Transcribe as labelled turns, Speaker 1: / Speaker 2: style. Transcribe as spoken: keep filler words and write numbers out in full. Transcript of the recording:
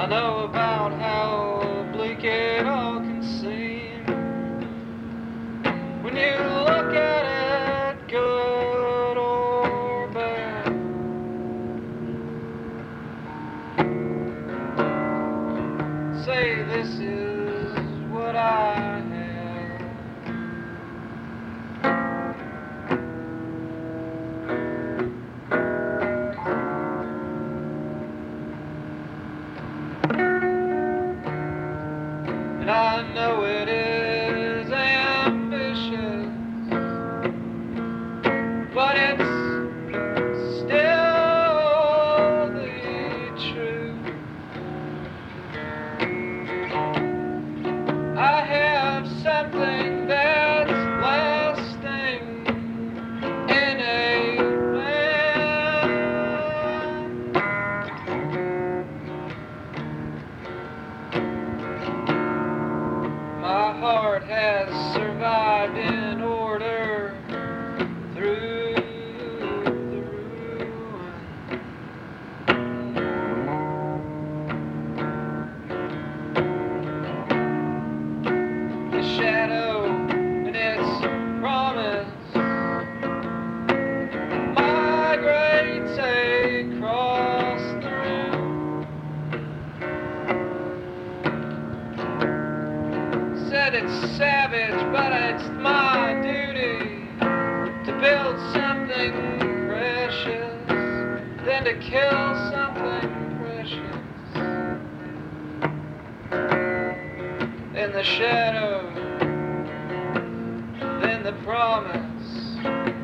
Speaker 1: know about how bleak it all can seem when you look at it, good or bad. Say this is what I have. And I know it is ambitious, but it's still the truth. I have something that's lasting in a man. My heart has survived in order through the ruin. The shadow and its promise migrates across the room. Said it's savage, but it's my duty to build something precious, then to kill something precious. In the shadow, then the promise.